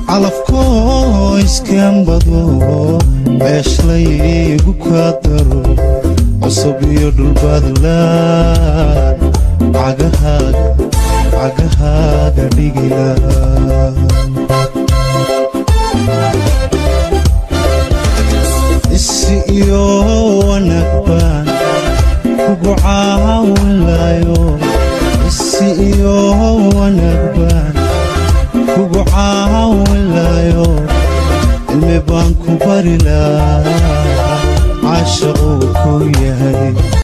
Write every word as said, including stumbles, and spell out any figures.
calafkoo iskaan bado meesh laygu kaadaro cusub iyo dhulbaadlaan cagahaaga cagahaaga dhigila isi iyo wanaag baan kugu caawinlayo isi iyo wanaag baan kugu caawinlayo ilmi baan ku bari lahaa